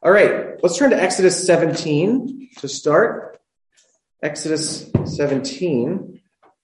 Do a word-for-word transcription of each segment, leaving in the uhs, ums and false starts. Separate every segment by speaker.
Speaker 1: All right, let's turn to Exodus seventeen to start. Exodus seventeen.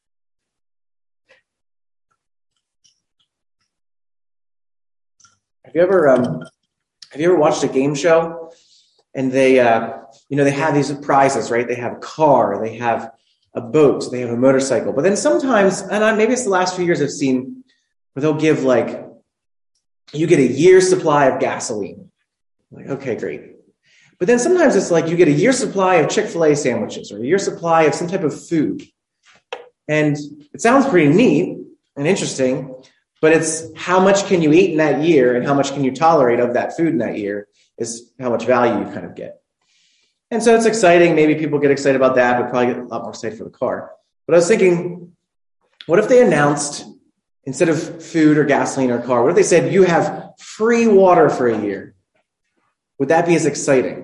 Speaker 1: Have you ever um, have you ever watched a game show? And they, uh, you know, they have these prizes, right? They have a car, they have a boat, they have a motorcycle. But then sometimes, and I, maybe it's the last few years I've seen, where they'll give like, you get a year's supply of gasoline. Like, okay, great. But then sometimes it's like you get a year's supply of Chick-fil-A sandwiches or a year's supply of some type of food. And it sounds pretty neat and interesting, but it's how much can you eat in that year and how much can you tolerate of that food in that year is how much value you kind of get. And so it's exciting. Maybe people get excited about that, but probably get a lot more excited for the car. But I was thinking, what if they announced, instead of food or gasoline or car, what if they said you have free water for a year? Would that be as exciting?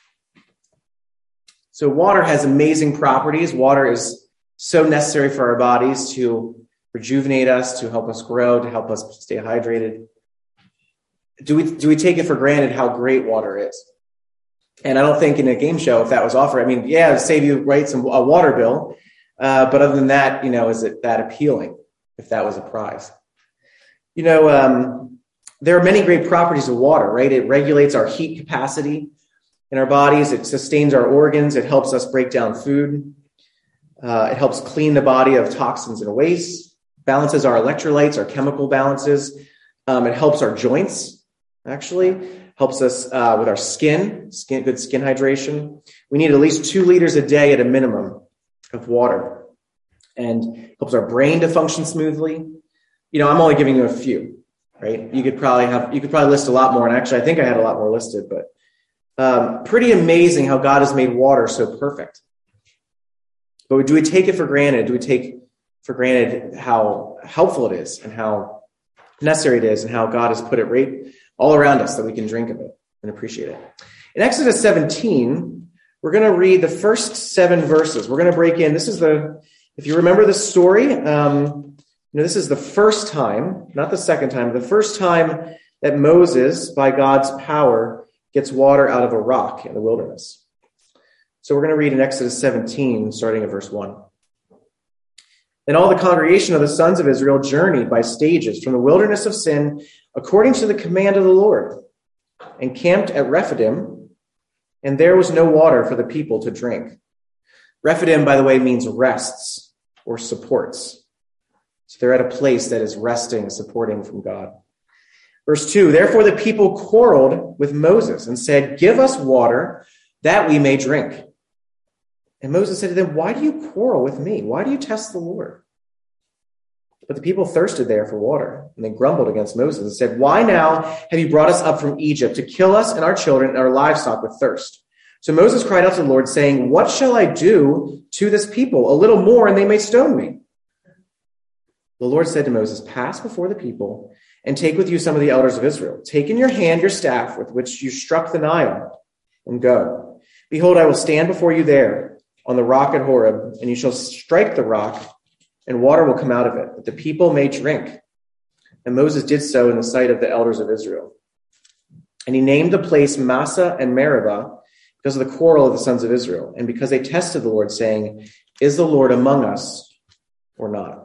Speaker 1: So water has amazing properties. Water is so necessary for our bodies to rejuvenate us, to help us grow, to help us stay hydrated. Do we do we take it for granted how great water is? And I don't think in a game show, if that was offered, I mean, yeah, it'd save you right some a water bill. Uh, but other than that, you know, is it that appealing if that was a prize? You know, um, there are many great properties of water, right? It regulates our heat capacity in our bodies. It sustains our organs. It helps us break down food. Uh, it helps clean the body of toxins and waste, balances our electrolytes, our chemical balances. Um, it helps our joints, actually. Helps us uh, with our skin, skin, good skin hydration. We need at least two liters a day at a minimum of water. And helps our brain to function smoothly. You know, I'm only giving you a few, right? You could probably have, you could probably list a lot more. And actually, I think I had a lot more listed, but um, pretty amazing how God has made water so perfect. But do we take it for granted? Do we take for granted how helpful it is and how necessary it is and how God has put it right all around us that we can drink of it and appreciate it? In Exodus seventeen, we're going to read the first seven verses. We're going to break in. This is the, if you remember the story, um, you know, this is the first time, not the second time, the first time that Moses, by God's power, gets water out of a rock in the wilderness. So we're going to read in Exodus seventeen, starting at verse one. Then all the congregation of the sons of Israel journeyed by stages from the wilderness of Sin, according to the command of the Lord, and camped at Rephidim, and there was no water for the people to drink. Rephidim, by the way, means rests or supports. So they're at a place that is resting, supporting from God. Verse two, therefore the people quarreled with Moses and said, give us water that we may drink. And Moses said to them, why do you quarrel with me? Why do you test the Lord? But the people thirsted there for water, and they grumbled against Moses and said, why now have you brought us up from Egypt to kill us and our children and our livestock with thirst? So Moses cried out to the Lord, saying, what shall I do to this people? A little more, and they may stone me. The Lord said to Moses, pass before the people and take with you some of the elders of Israel. Take in your hand your staff with which you struck the Nile and go. Behold, I will stand before you there on the rock at Horeb, and you shall strike the rock, and water will come out of it, that the people may drink. And Moses did so in the sight of the elders of Israel. And he named the place Massah and Meribah because of the quarrel of the sons of Israel, and because they tested the Lord, saying, is the Lord among us or not?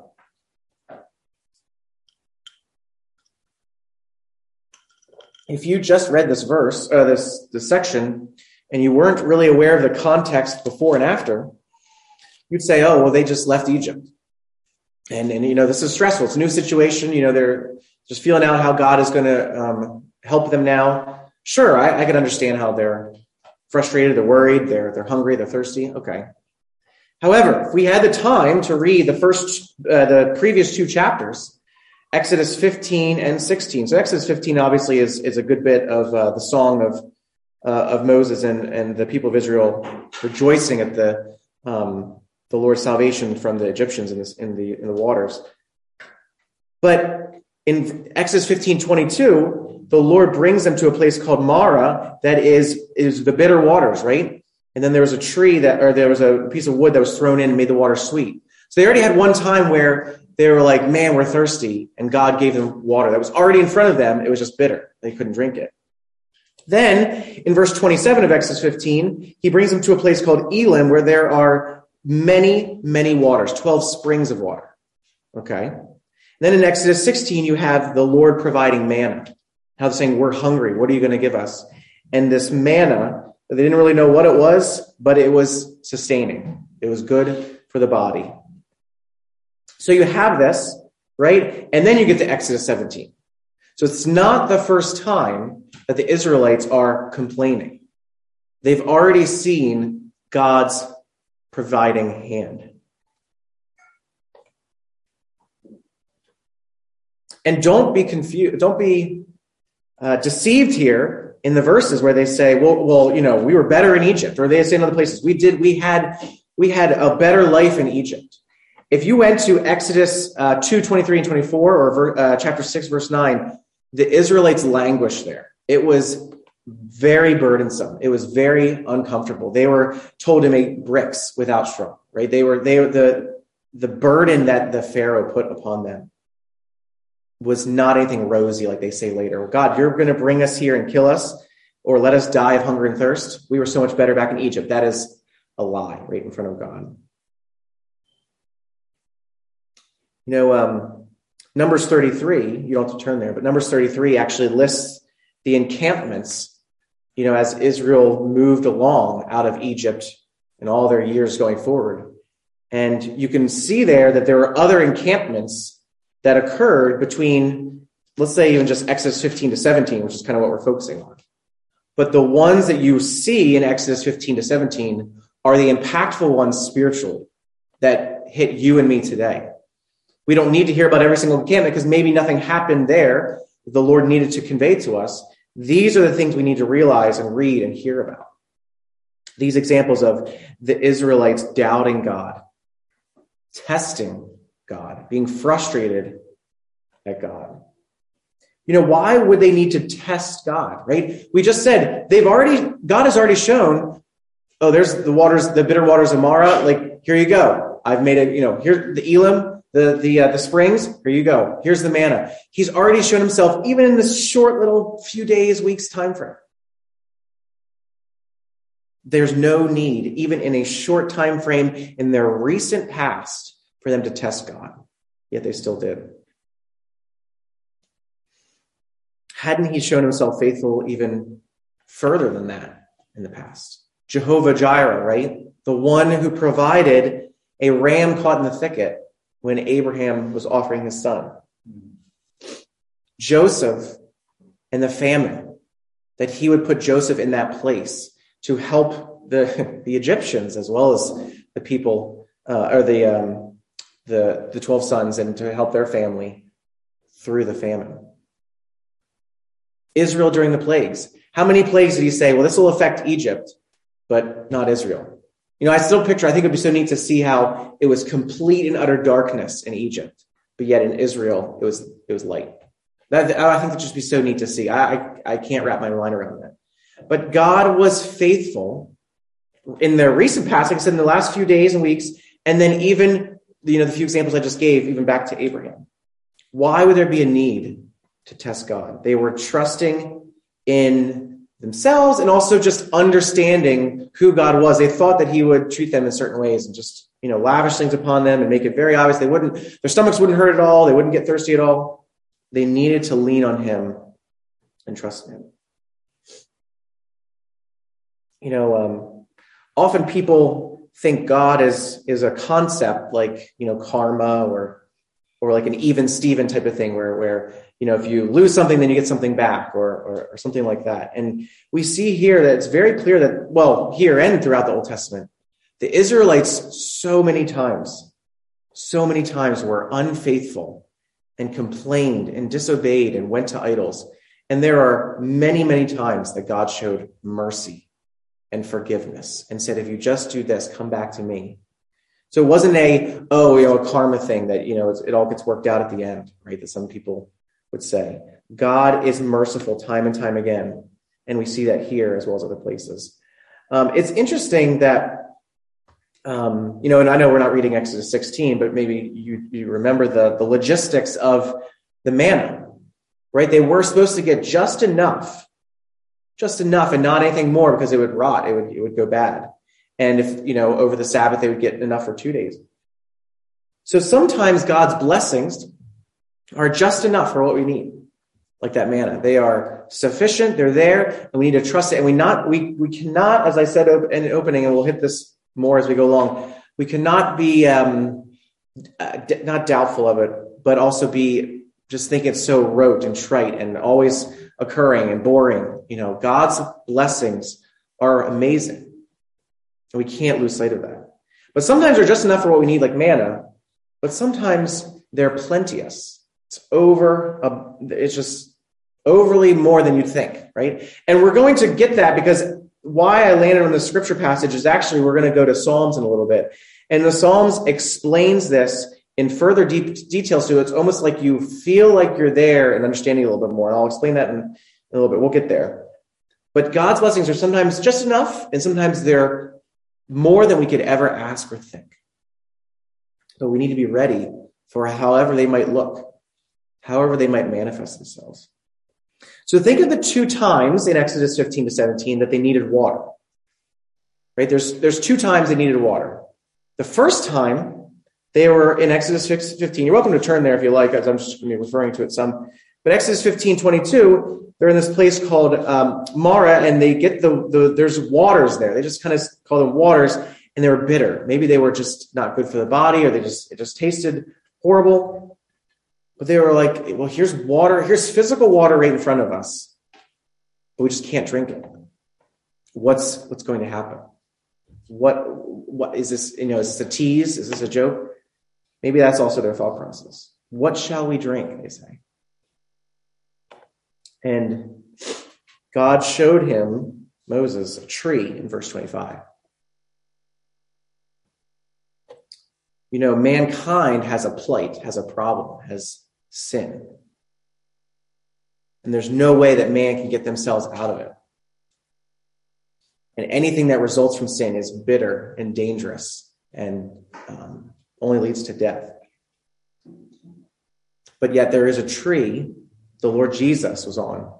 Speaker 1: If you just read this verse, uh, this, this section, and you weren't really aware of the context before and after, you'd say, oh, well, they just left Egypt. And, and you know, this is stressful. It's a new situation. You know, they're just feeling out how God is going to um, help them now. Sure, I, I can understand how they're frustrated, they're worried, they're, they're hungry, they're thirsty. Okay. However, if we had the time to read the first, uh, the previous two chapters, Exodus fifteen and sixteen. So Exodus fifteen obviously is, is a good bit of uh, the song of uh, of Moses and, and the people of Israel rejoicing at the um, the Lord's salvation from the Egyptians in, this, in the in the waters. But in Exodus fifteen twenty-two, the Lord brings them to a place called Marah that is is the bitter waters, right? And then there was a tree that, or there was a piece of wood that was thrown in and made the water sweet. So they already had one time where they were like, man, we're thirsty. And God gave them water that was already in front of them. It was just bitter. They couldn't drink it. Then, in verse twenty-seven of Exodus fifteen, he brings them to a place called Elim, where there are many, many waters, twelve springs of water. Okay? And then in Exodus sixteen, you have the Lord providing manna. How they're saying, we're hungry. What are you going to give us? And this manna, they didn't really know what it was, but it was sustaining. It was good for the body. So you have this, right? And then you get to Exodus seventeen. So it's not the first time that the Israelites are complaining. They've already seen God's providing hand. And don't be confused, don't be uh, deceived here in the verses where they say, well, well, you know, we were better in Egypt, or they say in other places, we did, we had, we had a better life in Egypt. If you went to Exodus uh, two, twenty-three and twenty-four, or uh, chapter six, verse nine, the Israelites languished there. It was very burdensome. It was very uncomfortable. They were told to make bricks without straw, right? They were, they were the, the burden that the Pharaoh put upon them was not anything rosy, like they say later. God, you're going to bring us here and kill us, or let us die of hunger and thirst. We were so much better back in Egypt. That is a lie right in front of God. You know, um, Numbers thirty-three, you don't have to turn there, but Numbers thirty-three actually lists the encampments, you know, as Israel moved along out of Egypt in all their years going forward. And you can see there that there were other encampments that occurred between, let's say, even just Exodus fifteen to seventeen, which is kind of what we're focusing on. But the ones that you see in Exodus fifteen to seventeen are the impactful ones spiritually that hit you and me today. We don't need to hear about every single encampment because maybe nothing happened there that the Lord needed to convey to us. These are the things we need to realize and read and hear about. These examples of the Israelites doubting God, testing God, being frustrated at God. You know, why would they need to test God, right? We just said they've already, God has already shown, oh, there's the waters, the bitter waters of Marah. Like, here you go. I've made it, you know, here's the Elim. The the uh, the springs, here you go. Here's the manna. He's already shown himself even in this short little few days, weeks time frame. There's no need, even in a short time frame in their recent past, for them to test God. Yet they still did. Hadn't he shown himself faithful even further than that in the past? Jehovah Jireh, right? The one who provided a ram caught in the thicket when Abraham was offering his son. Joseph and the famine, that he would put Joseph in that place to help the, the Egyptians as well as the people, uh, or the, um, the, the twelve sons, and to help their family through the famine. Israel during the plagues. How many plagues did he say, well, this will affect Egypt, but not Israel? You know, I still picture, I think it'd be so neat to see how it was complete and utter darkness in Egypt, but yet in Israel, it was it was light. That, I think that'd just be so neat to see. I, I, I can't wrap my mind around that. But God was faithful in the recent past, like I said, in the last few days and weeks, and then even, you know, the few examples I just gave, even back to Abraham. Why would there be a need to test God? They were trusting in themselves and also just understanding who God was. They thought that he would treat them in certain ways and just, you know, lavish things upon them and make it very obvious. They wouldn't, their stomachs wouldn't hurt at all. They wouldn't get thirsty at all. They needed to lean on him and trust him. You know, um, often people think God is, is a concept like, you know, karma or, or like an even Steven type of thing where, where, you know, if you lose something, then you get something back or, or, or something like that. And we see here that it's very clear that, well, here and throughout the Old Testament, the Israelites so many times, so many times were unfaithful and complained and disobeyed and went to idols. And there are many, many times that God showed mercy and forgiveness and said, if you just do this, come back to me. So it wasn't a, oh, you know, a karma thing that, you know, it's, it all gets worked out at the end, right? That some people would say. God is merciful time and time again. And we see that here as well as other places. Um, it's interesting that, um, you know, and I know we're not reading Exodus sixteen, but maybe you, you remember the, the logistics of the manna, right? They were supposed to get just enough, just enough and not anything more because it would rot. It would, it would go bad. And if, you know, over the Sabbath, they would get enough for two days. So sometimes God's blessings are just enough for what we need, like that manna. They are sufficient. They're there, and we need to trust it. And we not we we cannot, as I said in the opening, and we'll hit this more as we go along. We cannot be um, uh, d- not doubtful of it, but also be just think it's so rote and trite and always occurring and boring. You know, God's blessings are amazing, and we can't lose sight of that. But sometimes they're just enough for what we need, like manna. But sometimes they're plenteous. It's over. Uh, it's just overly more than you'd think, right? And we're going to get that because why I landed on the scripture passage is actually we're going to go to Psalms in a little bit. And the Psalms explains this in further deep detail. So it's almost like you feel like you're there and understanding a little bit more. And I'll explain that in, in a little bit. We'll get there. But God's blessings are sometimes just enough, and sometimes they're more than we could ever ask or think. So we need to be ready for however they might look, however they might manifest themselves. So think of the two times in Exodus fifteen to seventeen that they needed water. Right? There's, there's two times they needed water. The first time they were in Exodus fifteen. You're welcome to turn there if you like, as I'm just referring to it some. But Exodus fifteen twenty-two, they're in this place called um, Marah, and they get the, the there's waters there. They just kind of call them waters, and they were bitter. Maybe they were just not good for the body, or they just it just tasted horrible. But they were like, well, here's water, here's physical water right in front of us, but we just can't drink it. What's what's going to happen? What what is this? You know, is this a tease? Is this a joke? Maybe that's also their thought process. What shall we drink? They say. And God showed him, Moses, a tree in verse twenty-five. You know, mankind has a plight, has a problem, has sin. And there's no way that man can get themselves out of it. And anything that results from sin is bitter and dangerous and um, only leads to death. But yet there is a tree the Lord Jesus was on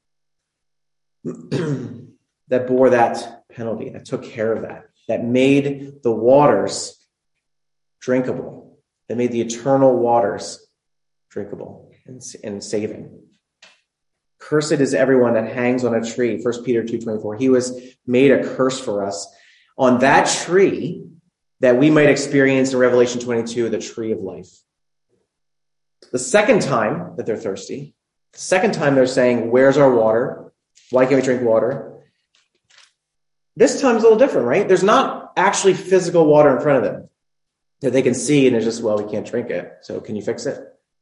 Speaker 1: that bore that penalty, that took care of that, that made the waters drinkable, that made the eternal waters drinkable and, and saving. Cursed is everyone that hangs on a tree, First Peter two twenty-four. He was made a curse for us on that tree that we might experience in Revelation twenty-two, the tree of life. The second time that they're thirsty, the second time they're saying, where's our water? Why can't we drink water? This time's a little different, right? There's not actually physical water in front of them that they can see, and it's just, well, we can't drink it. So can you fix it?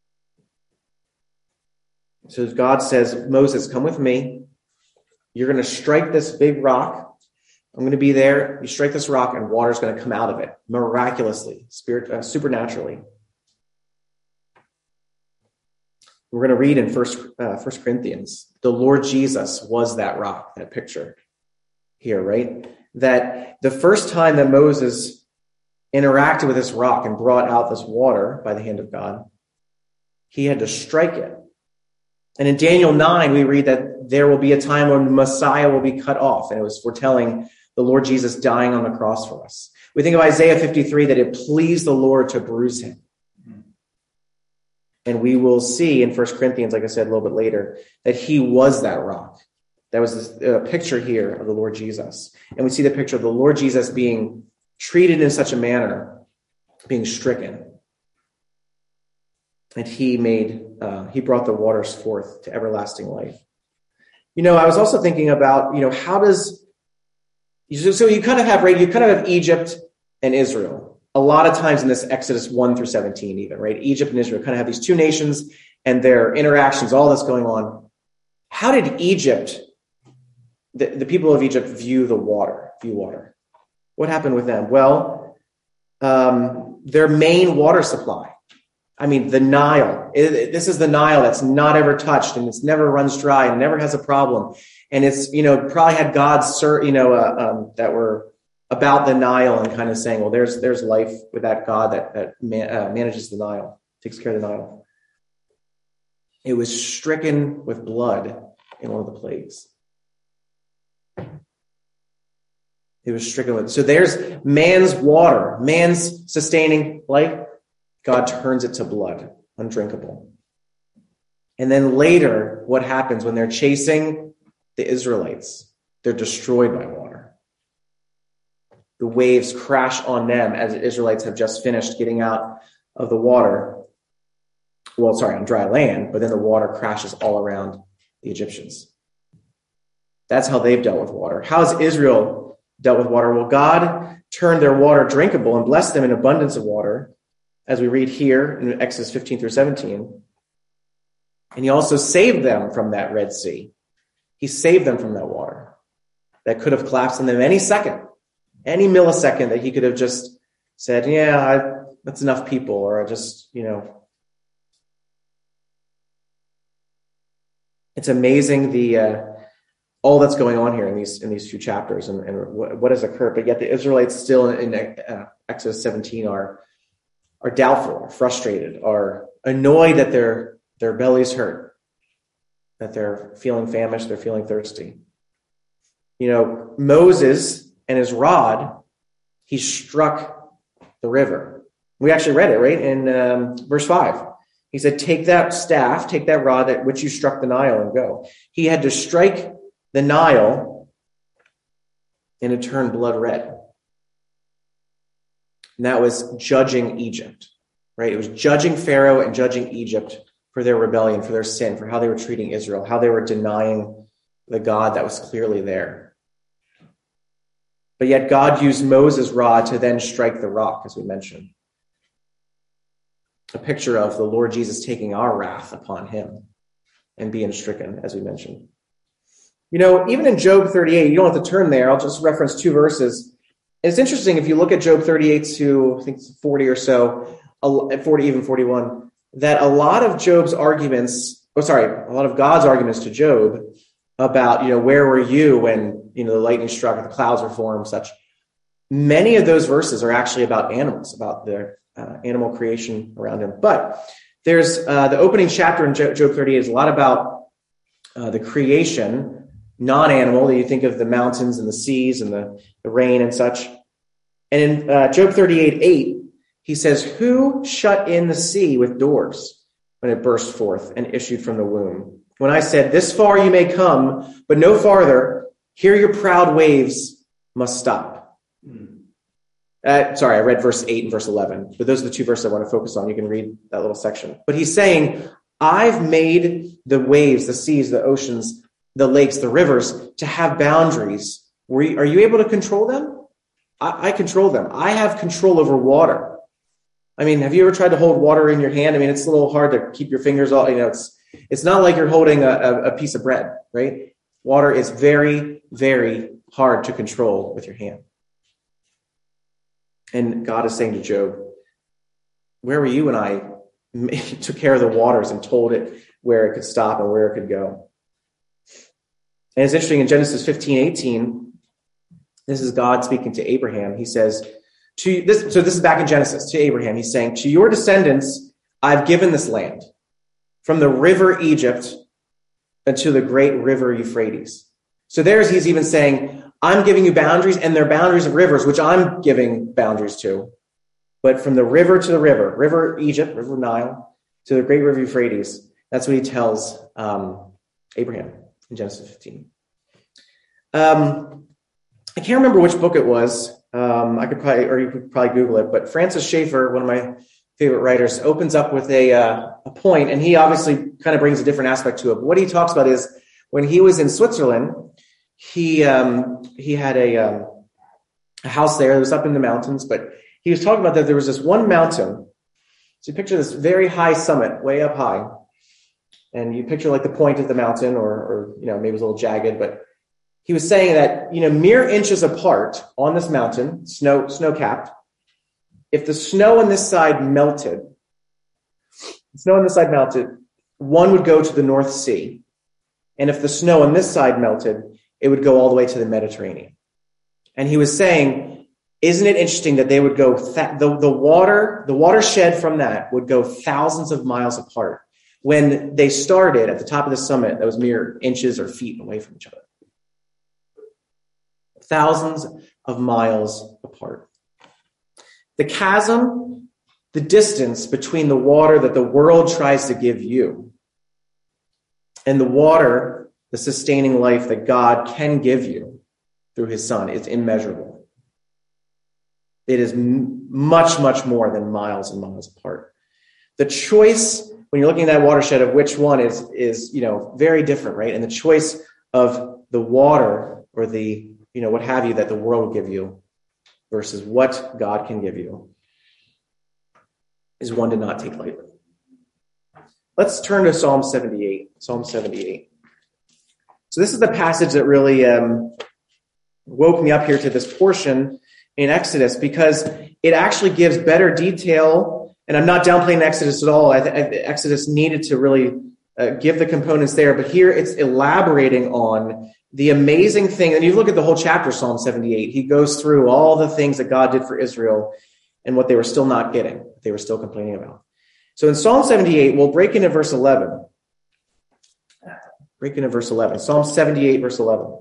Speaker 1: So God says, Moses, come with me. You're going to strike this big rock. I'm going to be there. You strike this rock, and water's going to come out of it miraculously, spirit, uh, supernaturally. We're going to read in First, uh, First Corinthians, the Lord Jesus was that rock, that picture here, right? That the first time that Moses interacted with this rock and brought out this water by the hand of God, he had to strike it. And in Daniel nine, we read that there will be a time when Messiah will be cut off. And it was foretelling the Lord Jesus dying on the cross for us. We think of Isaiah fifty-three, that it pleased the Lord to bruise him. And we will see in First Corinthians, like I said a little bit later, that he was that rock. That was a picture here of the Lord Jesus. And we see the picture of the Lord Jesus being treated in such a manner, being stricken. And he made, uh, he brought the waters forth to everlasting life. You know, I was also thinking about, you know, how does, so you kind of have, right, you kind of have Egypt and Israel. A lot of times in this Exodus one through seventeen even, right? Egypt and Israel kind of have these two nations and their interactions, all that's going on. How did Egypt, the, the people of Egypt view the water, view water? What happened with them? Well, um, their main water supply. I mean, the Nile. It, it, this is the Nile that's not ever touched, and it's never runs dry and never has a problem. And it's, you know, probably had gods, you know, uh, um, that were about the Nile and kind of saying, well, there's there's life with that God that, that man, uh, manages the Nile, takes care of the Nile. It was stricken with blood in one of the plagues. He was stricken with. So there's man's water, man's sustaining life. God turns it to blood, undrinkable. And then later, what happens when they're chasing the Israelites? They're destroyed by water. The waves crash on them as the Israelites have just finished getting out of the water. Well, sorry, on dry land, but then the water crashes all around the Egyptians. That's how they've dealt with water. How has Israel dealt with water? Well, God turned their water drinkable and blessed them in abundance of water, as we read here in Exodus fifteen through seventeen. And he also saved them from that Red Sea. He saved them from that water that could have collapsed on them any second, any millisecond that he could have just said, yeah, I, that's enough people, or I just, you know. It's amazing the uh, all that's going on here in these in these few chapters and, and what, what has occurred. But yet the Israelites still in uh, Exodus seventeen are are doubtful, are frustrated, are annoyed that their their bellies hurt, that they're feeling famished, they're feeling thirsty. You know, Moses and his rod, he struck the river. We actually read it, right, in um, verse five. He said, take that staff, take that rod at which you struck the Nile and go. He had to strike the Nile and it turned blood red. And that was judging Egypt, right? It was judging Pharaoh and judging Egypt for their rebellion, for their sin, for how they were treating Israel, how they were denying the God that was clearly there. But yet God used Moses' rod to then strike the rock, as we mentioned. A picture of the Lord Jesus taking our wrath upon him and being stricken, as we mentioned. You know, even in Job thirty-eight, you don't have to turn there. I'll just reference two verses. It's interesting if you look at Job thirty-eight to, I think, forty or so, forty, even forty-one, that a lot of Job's arguments, oh, sorry, a lot of God's arguments to Job about, you know, where were you when, you know, the lightning struck, the clouds were formed, such. Many of those verses are actually about animals, about their Uh, animal creation around him. But there's uh, the opening chapter in Job thirty-eight is a lot about uh, the creation, non-animal. You think of the mountains and the seas and the, the rain and such. And in uh, Job thirty-eight eight, he says, who shut in the sea with doors when it burst forth and issued from the womb? When I said, this far you may come, but no farther, here your proud waves must stop. Mm. Uh, sorry, I read verse eight and verse eleven, but those are the two verses I want to focus on. You can read that little section. But he's saying, I've made the waves, the seas, the oceans, the lakes, the rivers to have boundaries. Were you, are you able to control them? I, I control them. I have control over water. I mean, have you ever tried to hold water in your hand? I mean, it's a little hard to keep your fingers all, you know, it's, it's not like you're holding a, a, a piece of bread, right? Water is very, very hard to control with your hand. And God is saying to Job, where were you when I took care of the waters and told it where it could stop and where it could go? And it's interesting in Genesis fifteen eighteen, this is God speaking to Abraham. He says, to this, so this is back in Genesis to Abraham. He's saying, to your descendants, I've given this land from the river Egypt unto the great river Euphrates. So there's, he's even saying, I'm giving you boundaries, and they're boundaries of rivers, which I'm giving boundaries to. But from the river to the river, river Egypt, river Nile, to the great river Euphrates, that's what he tells um, Abraham in Genesis fifteen. Um, I can't remember which book it was. Um, I could probably, or you could probably Google it. But Francis Schaeffer, one of my favorite writers, opens up with a, uh, a point, and he obviously kind of brings a different aspect to it. But what he talks about is when he was in Switzerland, He um, he had a, um, a house there. It was up in the mountains, but he was talking about that there was this one mountain. So you picture this very high summit, way up high, and you picture like the point of the mountain, or, or you know maybe it was a little jagged. But he was saying that you know mere inches apart on this mountain, snow snow capped, if the snow on this side melted, the snow on this side melted, one would go to the North Sea, and if the snow on this side melted, it would go all the way to the Mediterranean. And he was saying, isn't it interesting that they would go, th- the, the water, the watershed from that would go thousands of miles apart when they started at the top of the summit that was mere inches or feet away from each other. thousands of miles apart. The chasm, the distance between the water that the world tries to give you and the water, the sustaining life that God can give you through his Son, is immeasurable. It is m- much, much more than miles and miles apart. The choice, when you're looking at that watershed, of which one is, is, you know, very different, right? And the choice of the water or the, you know, what have you, that the world will give you versus what God can give you is one to not take lightly. Let's turn to Psalm seventy-eight. Psalm seventy-eight. So this is the passage that really um, woke me up here to this portion in Exodus, because it actually gives better detail. And I'm not downplaying Exodus at all. I th- Exodus needed to really uh, give the components there, but here it's elaborating on the amazing thing. And you look at the whole chapter, Psalm seventy-eight, he goes through all the things that God did for Israel and what they were still not getting, what they were still complaining about. So in Psalm seventy-eight, we'll break into verse eleven. Break into verse eleven. Psalm seventy-eight, verse eleven.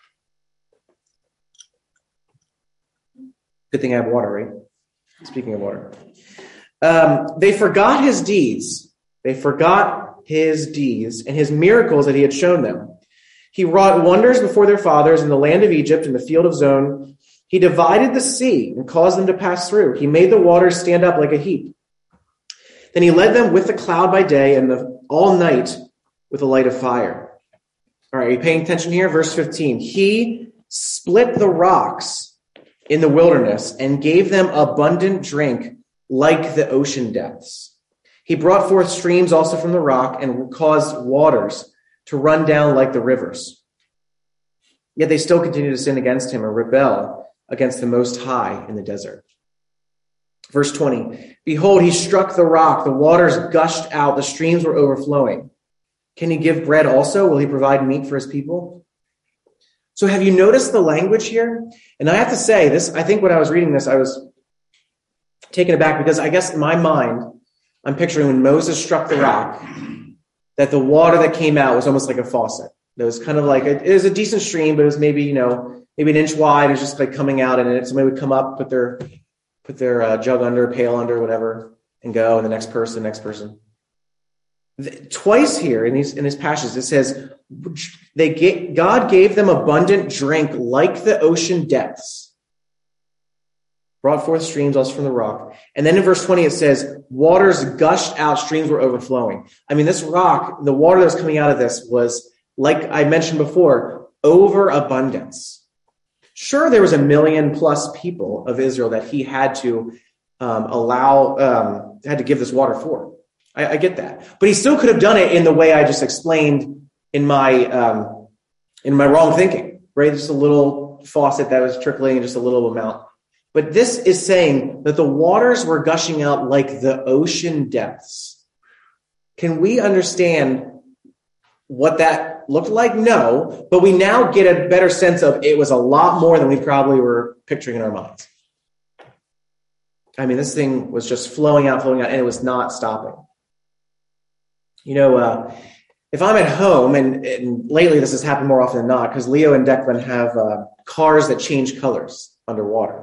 Speaker 1: Good thing I have water, right? Speaking of water. Um, they forgot his deeds. They forgot his deeds and his miracles that he had shown them. He wrought wonders before their fathers in the land of Egypt, in the field of Zon. He divided the sea and caused them to pass through. He made the waters stand up like a heap. Then he led them with the cloud by day and the, all night with a light of fire. All right, are you paying attention here? Verse fifteen. He split the rocks in the wilderness and gave them abundant drink like the ocean depths. He brought forth streams also from the rock and caused waters to run down like the rivers. Yet they still continue to sin against him and rebel against the Most High in the desert. Verse twenty, behold, he struck the rock. The waters gushed out. The streams were overflowing. Can he give bread also? Will he provide meat for his people? So have you noticed the language here? And I have to say this, I think when I was reading this, I was taken aback because I guess in my mind, I'm picturing when Moses struck the rock, that the water that came out was almost like a faucet. It was kind of like, a, it was a decent stream, but it was maybe, you know, maybe an inch wide. It was just like coming out, and somebody would come up, put their put their uh, jug under, pail under, whatever, and go, and the next person, next person. Twice here in these in these passages, it says they get, God gave them abundant drink like the ocean depths, brought forth streams also from the rock. And then in verse twenty, it says waters gushed out, streams were overflowing. I mean, this rock, the water that was coming out of this was, like I mentioned before, overabundance. Sure, there was a million plus people of Israel that he had to um, allow, um, had to give this water for. I, I get that, but he still could have done it in the way I just explained in my um, in my wrong thinking, right? Just a little faucet that was trickling, just a little amount. But this is saying that the waters were gushing out like the ocean depths. Can we understand what that looked like? No, but we now get a better sense of it was a lot more than we probably were picturing in our minds. I mean, this thing was just flowing out, flowing out, and it was not stopping. You know, uh, if I'm at home, and, and lately this has happened more often than not, because Leo and Declan have uh, cars that change colors underwater.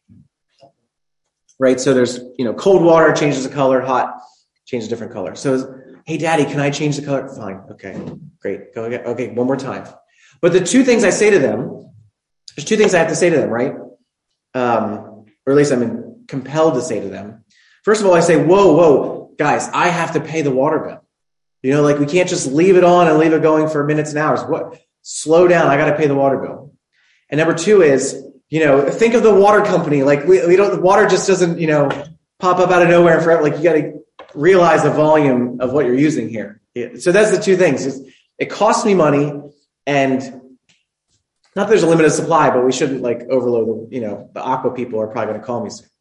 Speaker 1: Right? So there's, you know, cold water changes the color, hot changes a different color. So, hey, Daddy, can I change the color? Fine. Okay, great. Go again. Okay, one more time. But the two things I say to them, there's two things I have to say to them, right? Um, or at least I'm compelled to say to them. First of all, I say, whoa, whoa, guys, I have to pay the water bill. You know, like we can't just leave it on and leave it going for minutes and hours. What? Slow down. I got to pay the water bill. And number two is, you know, think of the water company. Like we, we don't, the water just doesn't, you know, pop up out of nowhere and forever. Like you got to realize the volume of what you're using here. Yeah. So that's the two things. It's, it costs me money, and not that there's a limited supply, but we shouldn't like overload the, you know, the aqua people are probably going to call me soon.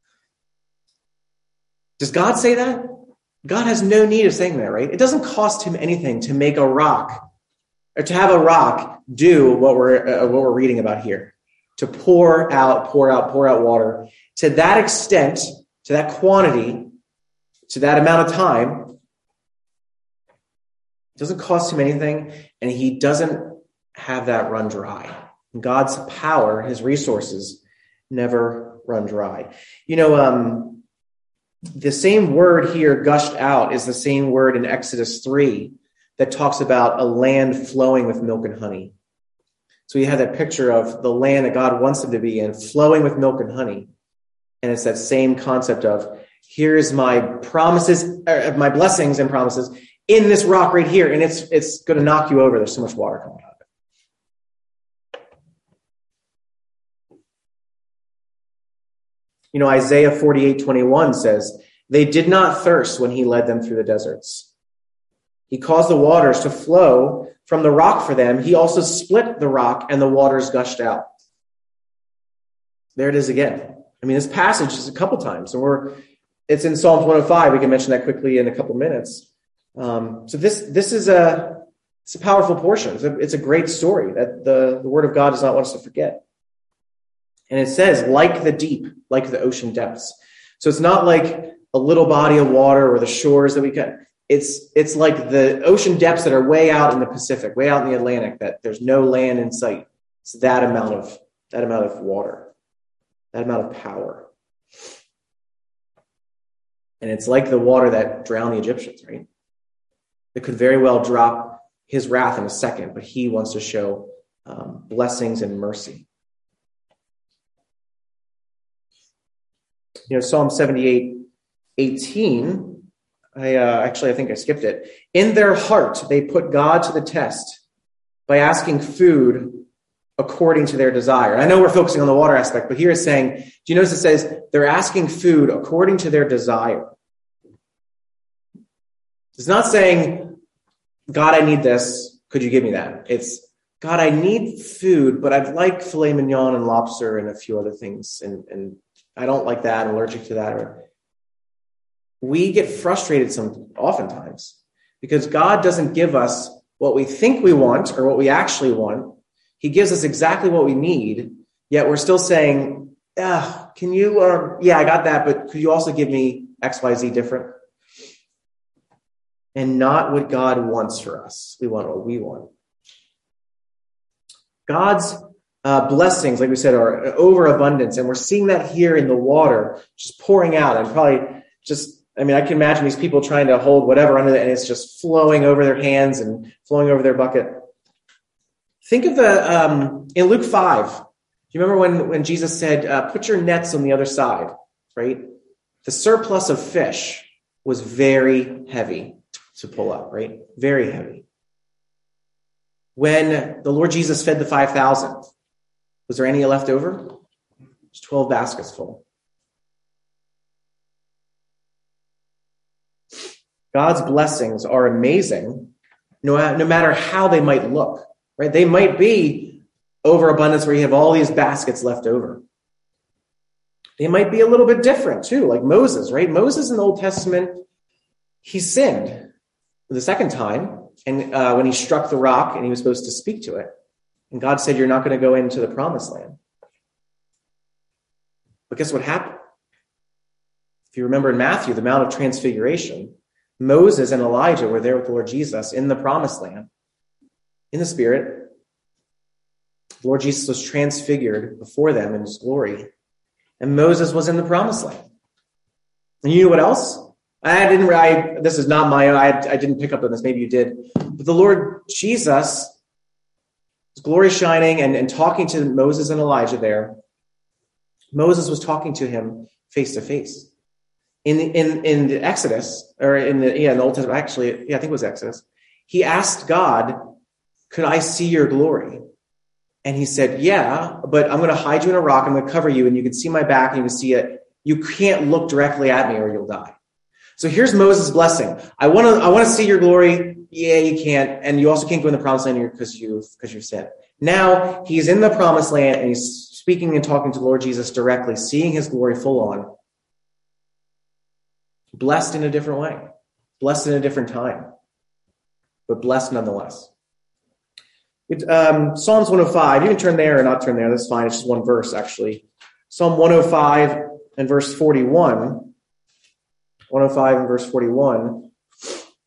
Speaker 1: Does God say that? God has no need of saying that, right? It doesn't cost him anything to make a rock, or to have a rock do what we're uh, what we're reading about here, to pour out, pour out, pour out water to that extent, to that quantity, to that amount of time. It doesn't cost him anything, and he doesn't have that run dry. God's power, his resources, never run dry. You know, um, the same word here, gushed out, is the same word in Exodus three that talks about a land flowing with milk and honey. So you have that picture of the land that God wants them to be in, flowing with milk and honey. And it's that same concept of, here's my promises, uh, my blessings and promises in this rock right here. And it's it's going to knock you over. There's so much water coming out of it. You know, Isaiah forty-eight twenty-one says, they did not thirst when he led them through the deserts. He caused the waters to flow from the rock for them. He also split the rock and the waters gushed out. There it is again. I mean, this passage is a couple times, and we're it's in Psalms one oh five. We can mention that quickly in a couple minutes. Um, so this this is a it's a powerful portion. It's a, it's a great story that the, the Word of God does not want us to forget. And it says, like the deep, like the ocean depths. So it's not like a little body of water or the shores that we can. It's it's like the ocean depths that are way out in the Pacific, way out in the Atlantic, that there's no land in sight. It's that amount of that amount of water, that amount of power. And it's like the water that drowned the Egyptians, right? It could very well drop his wrath in a second, but he wants to show um, blessings and mercy. You know, Psalm seventy-eight eighteen, I uh, actually, I think I skipped it. In their heart, they put God to the test by asking food according to their desire. I know we're focusing on the water aspect, but here it's saying, do you notice it says they're asking food according to their desire? It's not saying, God, I need this. Could you give me that? It's, God, I need food, but I'd like filet mignon and lobster and a few other things. And, and I don't like that. I'm allergic to that. Or we get frustrated some oftentimes because God doesn't give us what we think we want or what we actually want. He gives us exactly what we need, yet we're still saying, ah, can you, uh, yeah, I got that, but could you also give me X, Y, Z different? And not what God wants for us. We want what we want. God's uh, blessings, like we said, are overabundance, and we're seeing that here in the water just pouring out, and probably just, I mean, I can imagine these people trying to hold whatever under it, and it's just flowing over their hands and flowing over their bucket. Think of the, um, in Luke five, do you remember when, when Jesus said, uh, put your nets on the other side, right? The surplus of fish was very heavy to pull up, right? Very heavy. When the Lord Jesus fed the five thousand, was there any left over? It was twelve baskets full. God's blessings are amazing, no, no matter how they might look, right? They might be overabundance where you have all these baskets left over. They might be a little bit different too, like Moses, right? Moses in the Old Testament, he sinned the second time, and uh, when he struck the rock and he was supposed to speak to it. And God said, you're not going to go into the promised land. But guess what happened? If you remember in Matthew, the Mount of Transfiguration, Moses and Elijah were there with the Lord Jesus in the promised land, in the Spirit. The Lord Jesus was transfigured before them in his glory. And Moses was in the promised land. And you know what else? I didn't, I, this is not my own, I, I didn't pick up on this, maybe you did. But the Lord Jesus, his glory shining and, and talking to Moses and Elijah there. Moses was talking to him face to face. In the, in, in the Exodus, or in the, yeah, in the Old Testament, actually, yeah, I think it was Exodus. He asked God, could I see your glory? And he said, yeah, but I'm going to hide you in a rock. I'm going to cover you and you can see my back and you can see it. You can't look directly at me or you'll die. So here's Moses' blessing. I want to, I want to see your glory. Yeah, you can't. And you also can't go in the promised land because you, because you've sinned. Now he's in the promised land and he's speaking and talking to the Lord Jesus directly, seeing his glory full on. Blessed in a different way. Blessed in a different time. But blessed nonetheless. It, um, Psalms one oh five, you can turn there or not turn there, that's fine. It's just one verse, actually. Psalm one oh five and verse forty-one. one oh five and verse forty-one.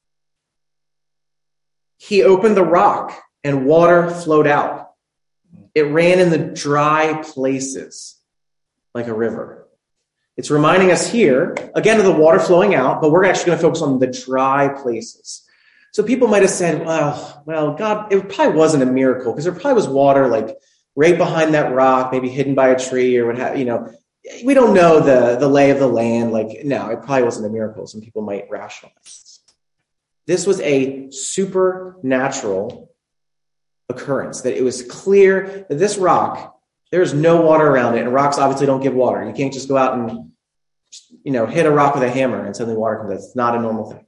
Speaker 1: He opened the rock and water flowed out. It ran in the dry places like a river. It's reminding us here, again, of the water flowing out, but we're actually going to focus on the dry places. So people might have said, well, well, God, it probably wasn't a miracle because there probably was water like right behind that rock, maybe hidden by a tree or what have you know. We don't know the, the lay of the land. Like, no, it probably wasn't a miracle. Some people might rationalize. This was a supernatural occurrence, that it was clear that this rock, there's no water around it, and rocks obviously don't give water. You can't just go out and, you know, hit a rock with a hammer and suddenly water comes out. It's not a normal thing.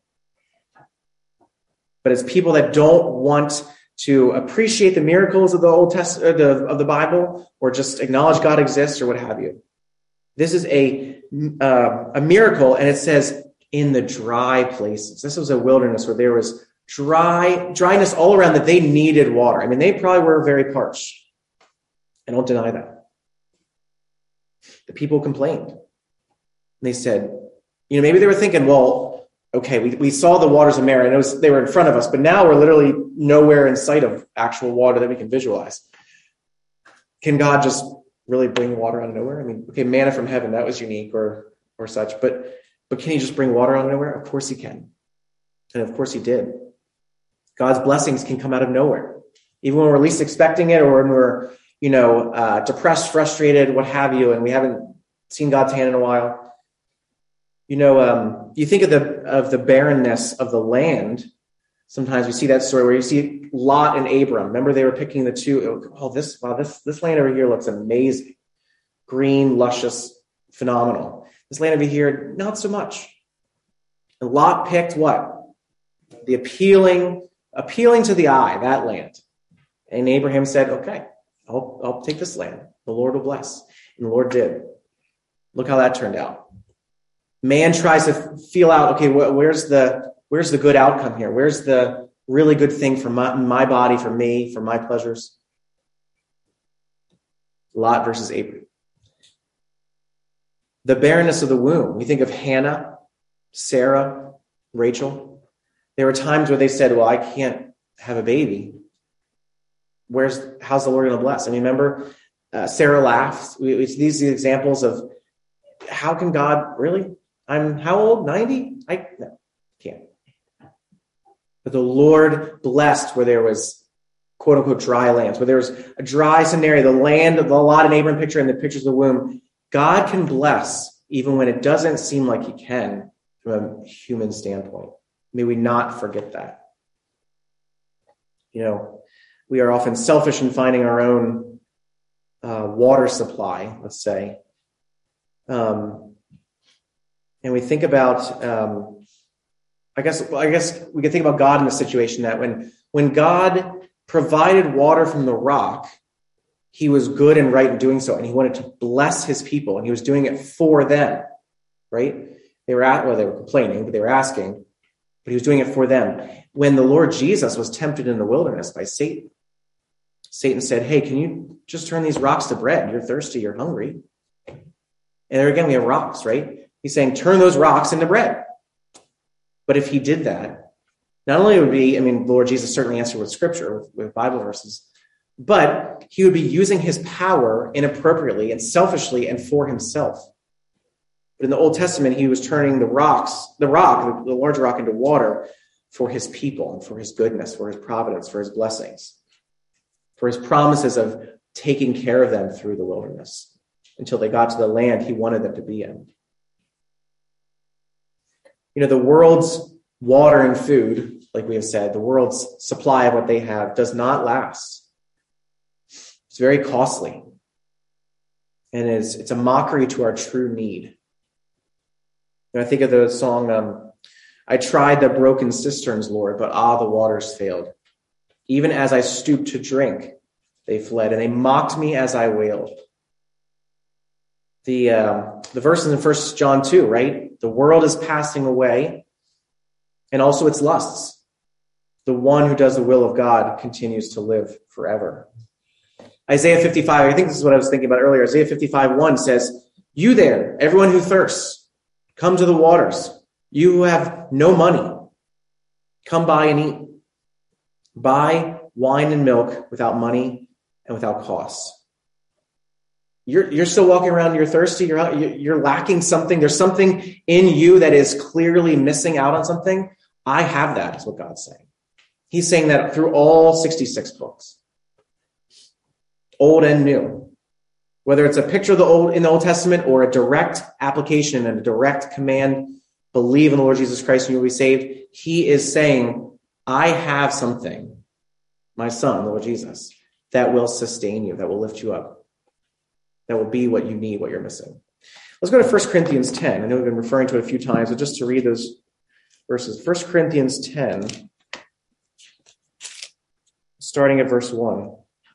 Speaker 1: But it's people that don't want to appreciate the miracles of the Old Testament, the, of the Bible, or just acknowledge God exists or what have you. This is a uh, a miracle, and it says in the dry places. This was a wilderness where there was dry dryness all around, that they needed water. I mean, they probably were very parched. I don't deny that. The people complained. They said, you know, maybe they were thinking, well, okay, we, we saw the waters of Meribah, and it was, they were in front of us, but now we're literally nowhere in sight of actual water that we can visualize. Can God just really bring water out of nowhere? I mean, okay, manna from heaven, that was unique or or such, but but can he just bring water out of nowhere? Of course he can. And of course he did. God's blessings can come out of nowhere. Even when we're least expecting it, or when we're, you know, uh, depressed, frustrated, what have you, and we haven't seen God's hand in a while. You know, um, you think of the of the barrenness of the land. Sometimes we see that story where you see Lot and Abram. Remember, they were picking the two. Oh, this wow, this this land over here looks amazing, green, luscious, phenomenal. This land over here, not so much. And Lot picked what? The appealing, appealing to the eye, that land. And Abraham said, "Okay, I'll I'll take this land. The Lord will bless." And the Lord did. Look how that turned out. Man tries to feel out. Okay, wh- where's the Where's the good outcome here? Where's the really good thing for my, my body, for me, for my pleasures? Lot versus Abram. The barrenness of the womb. We think of Hannah, Sarah, Rachel. There were times where they said, well, I can't have a baby. Where's, how's the Lord going to bless? I mean, remember, uh, Sarah laughed. We, we, these are the examples of how can God really? I'm how old? ninety? I no, can't. But the Lord blessed where there was quote unquote dry lands, where there was a dry scenario, the land of the Lot and Abram picture and the pictures of the womb. God can bless even when it doesn't seem like he can from a human standpoint. May we not forget that. You know, we are often selfish in finding our own uh, water supply, let's say. Um, and we think about, um, I guess I guess we could think about God in the situation that when, when God provided water from the rock, he was good and right in doing so, and he wanted to bless his people, and he was doing it for them, right? They were at, well, they were complaining, but they were asking, but he was doing it for them. When the Lord Jesus was tempted in the wilderness by Satan, Satan said, hey, can you just turn these rocks to bread? You're thirsty, you're hungry. And there again, we have rocks, right? He's saying, turn those rocks into bread. But if he did that, not only would be, I mean, Lord Jesus certainly answered with scripture, with, with Bible verses, but he would be using his power inappropriately and selfishly and for himself. But in the Old Testament, he was turning the rocks, the rock, the, the large rock into water for his people and for his goodness, for his providence, for his blessings, for his promises of taking care of them through the wilderness until they got to the land he wanted them to be in. You know, the world's water and food, like we have said, the world's supply of what they have does not last. It's very costly. And it's, it's a mockery to our true need. You know, I think of the song, um, I tried the broken cisterns, Lord, but ah, the waters failed. Even as I stooped to drink, they fled, and they mocked me as I wailed. The um, the verses in First John two, right? The world is passing away, and also its lusts. The one who does the will of God continues to live forever. Isaiah fifty-five, I think this is what I was thinking about earlier. Isaiah fifty-five one says, you there, everyone who thirsts, come to the waters. You who have no money, come buy and eat. Buy wine and milk without money and without cost. You're, you're still walking around, you're thirsty, you're, you're lacking something. There's something in you that is clearly missing out on something. I have that, is what God's saying. He's saying that through all sixty-six books, old and new. Whether it's a picture of the old in the Old Testament or a direct application and a direct command, believe in the Lord Jesus Christ and you will be saved. He is saying, I have something, my son, the Lord Jesus, that will sustain you, that will lift you up, that will be what you need, what you're missing. Let's go to First Corinthians ten. I know we've been referring to it a few times, but just to read those verses. First Corinthians ten, starting at verse one.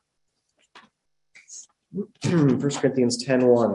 Speaker 1: First Corinthians ten, one.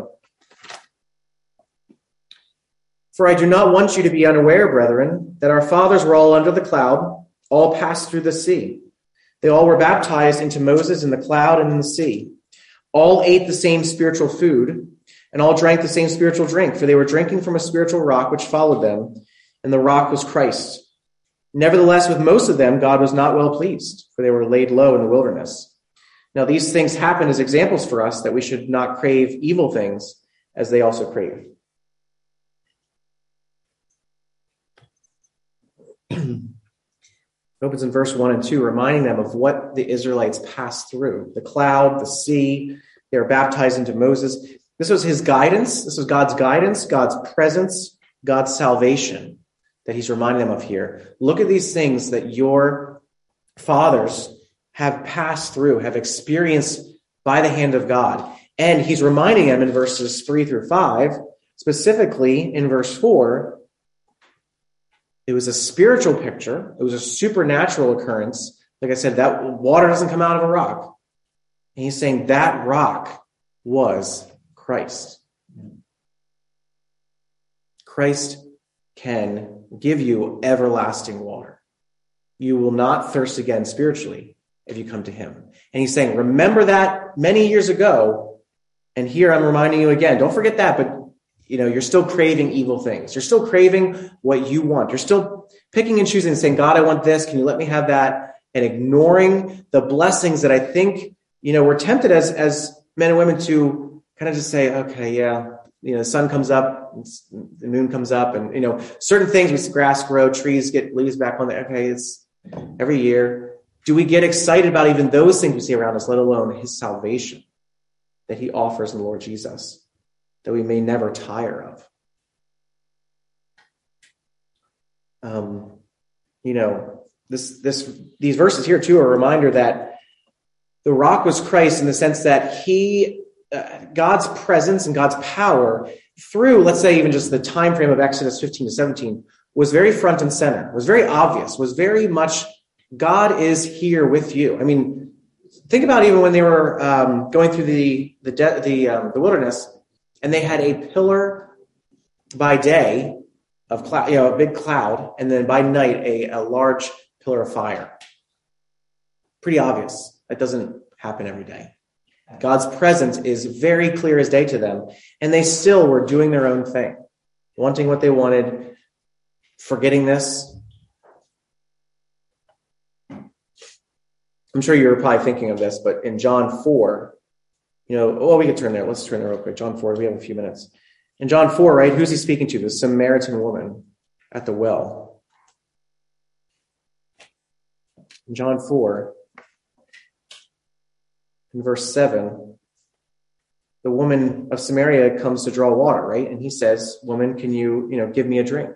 Speaker 1: For I do not want you to be unaware, brethren, that our fathers were all under the cloud, all passed through the sea. They all were baptized into Moses in the cloud and in the sea. All ate the same spiritual food, and all drank the same spiritual drink, for they were drinking from a spiritual rock which followed them, and the rock was Christ. Nevertheless, with most of them, God was not well pleased, for they were laid low in the wilderness. Now, these things happen as examples for us that we should not crave evil things as they also crave. It opens in verse one and two, reminding them of what the Israelites passed through. The cloud, the sea, they were baptized into Moses. This was his guidance. This was God's guidance, God's presence, God's salvation that he's reminding them of here. Look at these things that your fathers have passed through, have experienced by the hand of God. And he's reminding them in verses three through five, specifically in verse four, it was a spiritual picture. It was a supernatural occurrence. Like I said, that water doesn't come out of a rock. And he's saying that rock was Christ. Christ can give you everlasting water. You will not thirst again spiritually if you come to him. And he's saying, remember that many years ago. And here I'm reminding you again, don't forget that, but you know, you're still craving evil things. You're still craving what you want. You're still picking and choosing and saying, God, I want this. Can you let me have that? And ignoring the blessings that I think, you know, we're tempted as, as men and women to kind of just say, okay, yeah, you know, the sun comes up, the moon comes up, and, you know, certain things, we see grass grow, trees get leaves back on there. Okay, it's every year. Do we get excited about even those things we see around us, let alone his salvation that he offers in the Lord Jesus, that we may never tire of? Um, you know, this, this, these verses here too are a reminder that the rock was Christ in the sense that he, uh, God's presence and God's power through, let's say, even just the time frame of Exodus fifteen to seventeen was very front and center, was very obvious, was very much God is here with you. I mean, think about even when they were um, going through the the de- the, um, the wilderness, and they had a pillar by day of cloud, you know, a big cloud, and then by night a, a large pillar of fire. Pretty obvious. That doesn't happen every day. God's presence is very clear as day to them, and they still were doing their own thing, wanting what they wanted, forgetting this. I'm sure you were probably thinking of this, but in John four, you know, well, we could turn there. Let's turn there real quick. John four, we have a few minutes. In John four, right, who's he speaking to? The Samaritan woman at the well. In John four, in verse seven, the woman of Samaria comes to draw water, right? And he says, woman, can you, you know, give me a drink?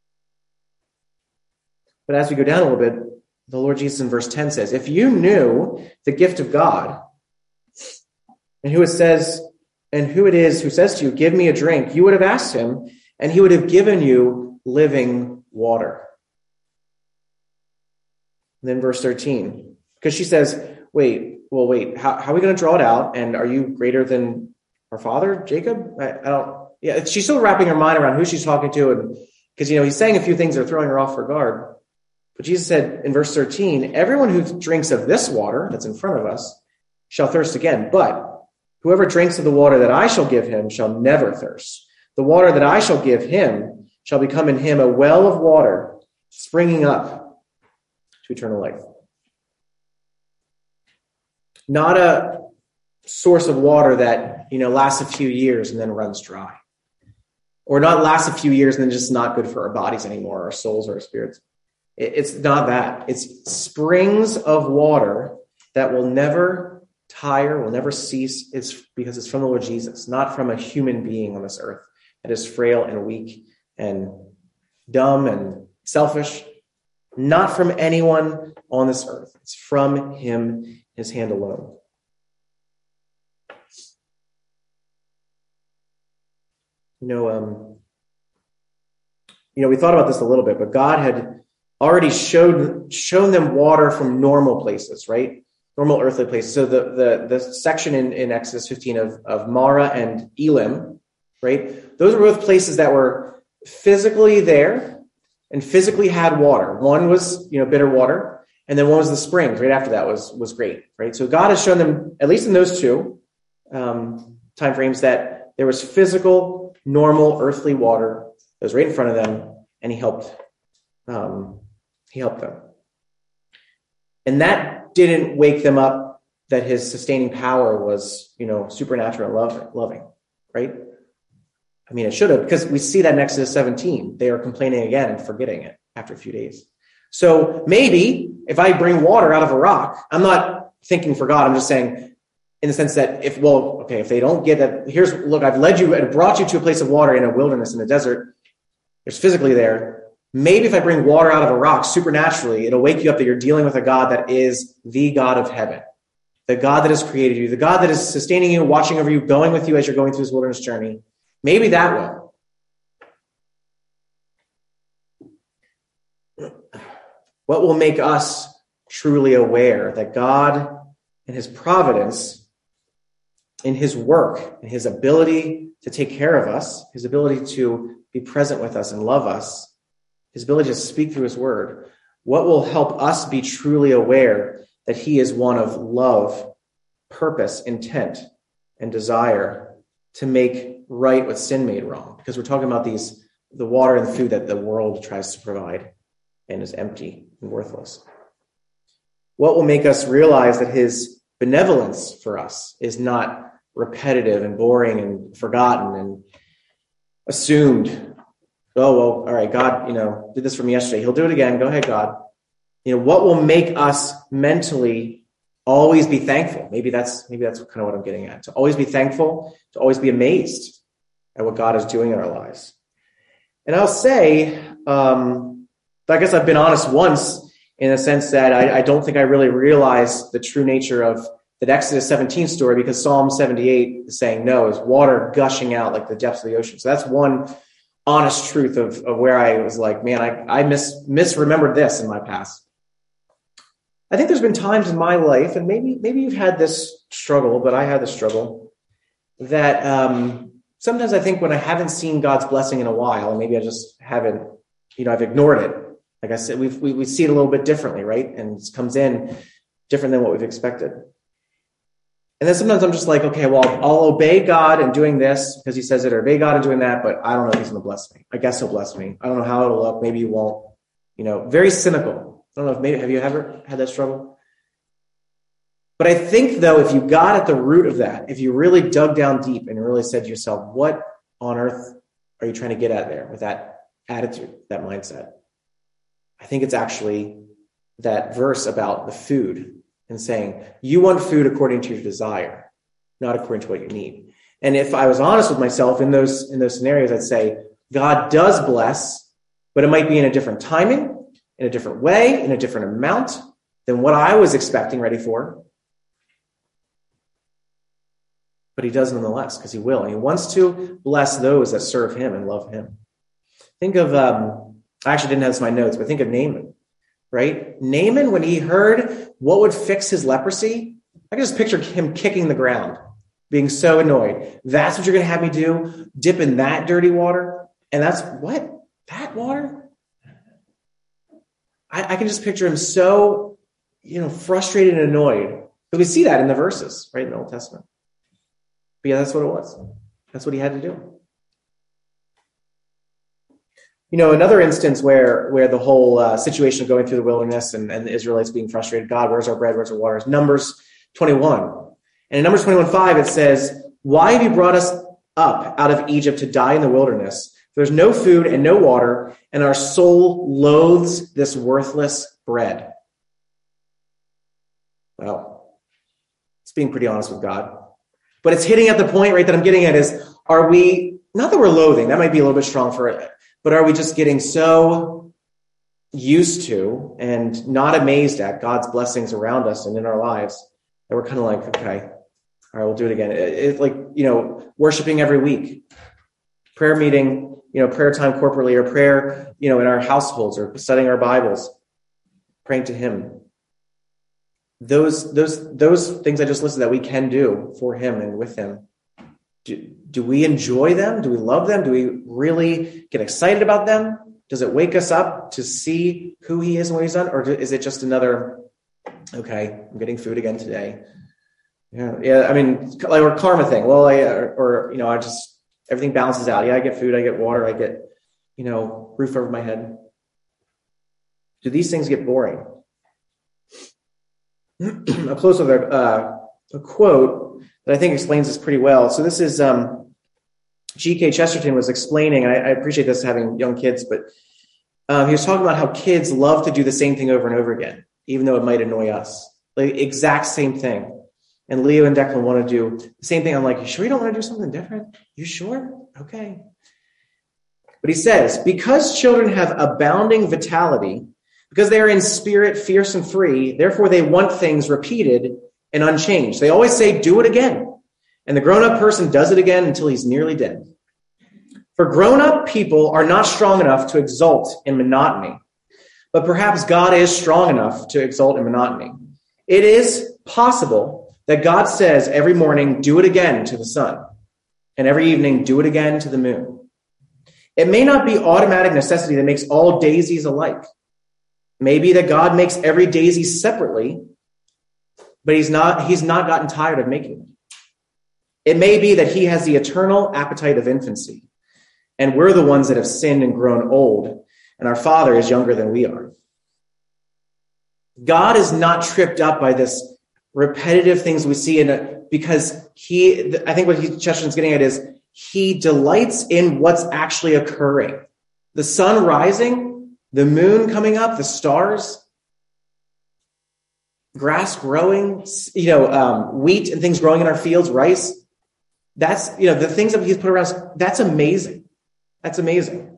Speaker 1: But as we go down a little bit, the Lord Jesus in verse ten says, if you knew the gift of God, and who it says, and who it is who says to you, give me a drink, you would have asked him, and he would have given you living water. And then verse thirteen, because she says, wait, well, wait, how, how are we going to draw it out? And are you greater than our father, Jacob? I, I don't, yeah, she's still wrapping her mind around who she's talking to. And because, you know, he's saying a few things that are throwing her off her guard. But Jesus said in verse thirteen, everyone who drinks of this water that's in front of us shall thirst again. But whoever drinks of the water that I shall give him shall never thirst. The water that I shall give him shall become in him a well of water springing up to eternal life. Not a, source of water that, you know, lasts a few years and then runs dry. Or not lasts a few years and then just not good for our bodies anymore, our souls or our spirits. It's not that. It's springs of water that will never tire, will never cease. It's because it's from the Lord Jesus, not from a human being on this earth that is frail and weak and dumb and selfish. Not from anyone on this earth. It's from him, his hand alone. You know, um, you know, we thought about this a little bit, but God had already showed shown them water from normal places, right? Normal earthly places. So the the the section in, in Exodus fifteen of, of Mara and Elim, right? Those were both places that were physically there and physically had water. One was, you know, bitter water, and then one was the springs. Right after that was was great, right? So God has shown them, at least in those two um, time frames, that there was physical, normal, earthly water that was right in front of them, and He helped. Um, he helped them, and that didn't wake them up that His sustaining power was, you know, supernatural and loving, loving, right? I mean, it should have, because we see that in Exodus seventeen. They are complaining again and forgetting it after a few days. So maybe if I bring water out of a rock, I'm not thinking for God. I'm just saying, in the sense that if, well, okay, if they don't get that, here's, look, I've led you and brought you to a place of water in a wilderness, in a desert. There's physically there. Maybe if I bring water out of a rock supernaturally, it'll wake you up that you're dealing with a God that is the God of heaven, the God that has created you, the God that is sustaining you, watching over you, going with you as you're going through this wilderness journey. Maybe that will. What will make us truly aware that God in His providence, in His work, in His ability to take care of us, His ability to be present with us and love us, His ability to speak through His word, what will help us be truly aware that He is one of love, purpose, intent, and desire to make right what sin made wrong? Because we're talking about these, the water and the food that the world tries to provide and is empty and worthless. What will make us realize that His benevolence for us is not repetitive and boring and forgotten and assumed? Oh, well, all right, God, you know, did this for me yesterday. He'll do it again. Go ahead, God. You know, what will make us mentally always be thankful? Maybe that's maybe that's kind of what I'm getting at. To always be thankful, to always be amazed at what God is doing in our lives. And I'll say, um, I guess I've been honest once in the sense that I, I don't think I really realized the true nature of that Exodus seventeen story, because Psalm seventy-eight is saying, no, is water gushing out like the depths of the ocean. So that's one honest truth of, of where I was like, man, I, I mis misremembered this in my past. I think there's been times in my life, and maybe maybe you've had this struggle, but I had this struggle, that um, sometimes I think when I haven't seen God's blessing in a while, and maybe I just haven't, you know, I've ignored it. Like I said, we've, we we see it a little bit differently, right? And it comes in different than what we've expected. And then sometimes I'm just like, okay, well, I'll obey God in doing this because He says it, or obey God in doing that, but I don't know if He's going to bless me. I guess He'll bless me. I don't know how it'll look. Maybe He won't. You know, very cynical. I don't know if maybe, have you ever had that struggle? But I think, though, if you got at the root of that, if you really dug down deep and really said to yourself, what on earth are you trying to get at there with that attitude, that mindset? I think it's actually that verse about the food and saying, you want food according to your desire, not according to what you need. And if I was honest with myself in those, in those scenarios, I'd say, God does bless, but it might be in a different timing, in a different way, in a different amount than what I was expecting, ready for. But He does nonetheless, because He will. And He wants to bless those that serve Him and love Him. Think of, um, I actually didn't have this in my notes, but think of Naaman, right? Naaman, when he heard what would fix his leprosy, I can just picture him kicking the ground, being so annoyed. That's what you're going to have me do? Dip in that dirty water? And that's, what? That water? I, I can just picture him so, you know, frustrated and annoyed. But we see that in the verses, right, in the Old Testament. But yeah, that's what it was. That's what he had to do. You know, another instance where where the whole uh, situation of going through the wilderness and, and the Israelites being frustrated, God, where's our bread, where's our water, is Numbers twenty-one. And in Numbers twenty-one five, it says, why have you brought us up out of Egypt to die in the wilderness? There's no food and no water, and our soul loathes this worthless bread. Well, it's being pretty honest with God. But it's hitting at the point, right, that I'm getting at is, are we, not that we're loathing, that might be a little bit strong for it, but are we just getting so used to and not amazed at God's blessings around us and in our lives that we're kind of like, okay, all right, we'll do it again. It's it, like, you know, worshiping every week, prayer meeting, you know, prayer time corporately, or prayer, you know, in our households, or studying our Bibles, praying to him. Those, those, those things I just listed that we can do for him and with him. Do, do we enjoy them? Do we love them? Do we really get excited about them? Does it wake us up to see who he is and what he's done? Or is it just another, okay, I'm getting food again today. Yeah, yeah. I mean, like a karma thing. Well, I, or, or, you know, I just, everything balances out. Yeah, I get food, I get water, I get, you know, roof over my head. Do these things get boring? I'll close with a, uh, a quote that I think explains this pretty well. So this is um, G K Chesterton was explaining, and I, I appreciate this having young kids, but um, he was talking about how kids love to do the same thing over and over again, even though it might annoy us. Like, exact same thing. And Leo and Declan want to do the same thing. I'm like, you sure you don't want to do something different? You sure? Okay. But he says, because children have abounding vitality, because they are in spirit, fierce and free, therefore they want things repeated and unchanged. They always say, do it again. And the grown-up person does it again until he's nearly dead. For grown-up people are not strong enough to exult in monotony, but perhaps God is strong enough to exult in monotony. It is possible that God says every morning, do it again to the sun, and every evening, do it again to the moon. It may not be automatic necessity that makes all daisies alike. Maybe that God makes every daisy separately, but he's not, he's not gotten tired of making them. It may be that he has the eternal appetite of infancy, and we're the ones that have sinned and grown old, and our Father is younger than we are. God is not tripped up by this repetitive things we see in it, because he, I think what he, Chesterton's getting at is he delights in what's actually occurring. The sun rising, the moon coming up, the stars, grass growing, you know, um, wheat and things growing in our fields, rice. That's, you know, the things that he's put around us, that's amazing. That's amazing.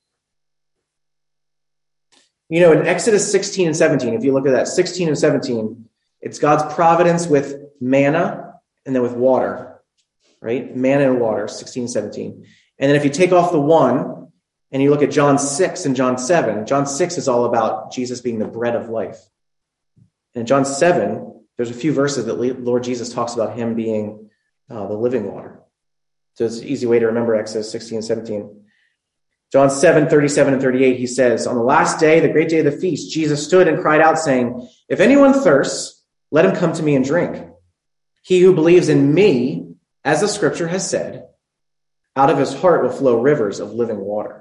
Speaker 1: You know, in Exodus sixteen and seventeen, if you look at that, sixteen and seventeen, it's God's providence with manna and then with water, right? Manna and water, sixteen and seventeen. And then if you take off the one and you look at John six and John seven, John six is all about Jesus being the bread of life. And in John seven, there's a few verses that Lord Jesus talks about him being uh, the living water. So it's an easy way to remember Exodus sixteen and seventeen. John seven, thirty-seven and thirty-eight, he says, on the last day, the great day of the feast, Jesus stood and cried out saying, if anyone thirsts, let him come to me and drink. He who believes in me, as the scripture has said, out of his heart will flow rivers of living water.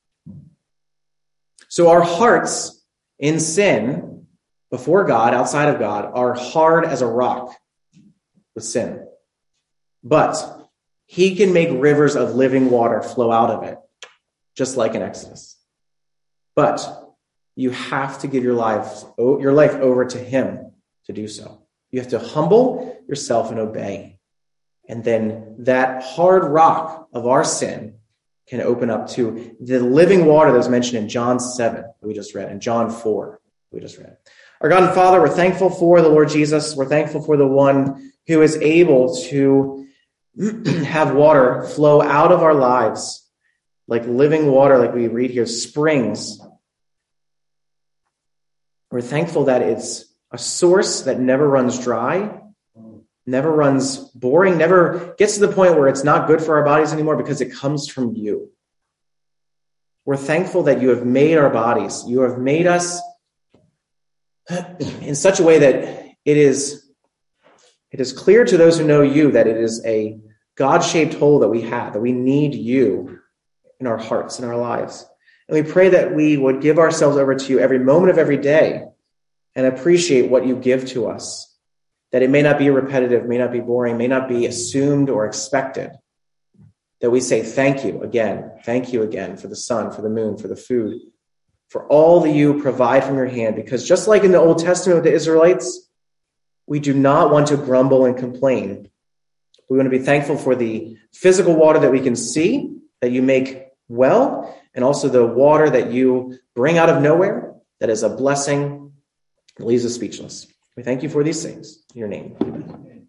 Speaker 1: So our hearts in sin before God, outside of God, are hard as a rock with sin. But he can make rivers of living water flow out of it, just like in Exodus. But you have to give your life, your life over to him to do so. You have to humble yourself and obey. And then that hard rock of our sin can open up to the living water that was mentioned in John seven that we just read, and John four we just read. Our God and Father, we're thankful for the Lord Jesus. We're thankful for the one who is able to have water flow out of our lives like living water, like we read here, springs. We're thankful that it's a source that never runs dry, never runs boring, never gets to the point where it's not good for our bodies anymore because it comes from you. We're thankful that you have made our bodies. You have made us in such a way that it is, it is clear to those who know you that it is a God-shaped hole that we have, that we need you in our hearts, in our lives. And we pray that we would give ourselves over to you every moment of every day and appreciate what you give to us that it may not be repetitive, may not be boring, may not be assumed or expected, that we say thank you again, thank you again for the sun, for the moon, for the food, for all that you provide from your hand. Because just like in the Old Testament with the Israelites, we do not want to grumble and complain. We want to be thankful for the physical water that we can see, that you make well, and also the water that you bring out of nowhere, that is a blessing, that leaves us speechless. We thank you for these things. In your name, amen.